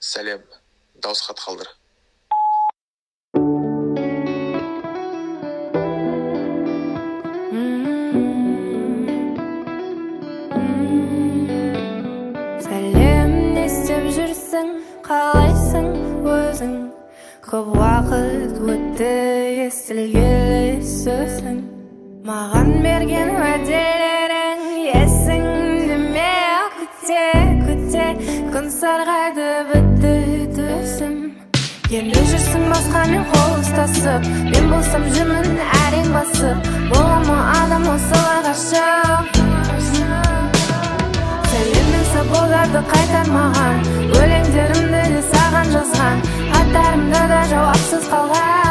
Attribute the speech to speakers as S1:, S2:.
S1: Сәлем, дауыс хат қалдыр.
S2: Сәлем, не істеп жүрсің, қалайсың өзің? Көп уақыт өтті, естілгелі сөзің. Маған берген уәделерің есіңде ме? Күте, күн сарғайды, бітті түсім. Енді жүрсің басқамен қол ұстасып, мен болсам жүрмін әрең басып. Бола ма адам осылай ғашық? Сәлемнің сабылдарды қайтармаған, өлеңдерімді де саған жазған, хаттарымда да жауапсыз қалған.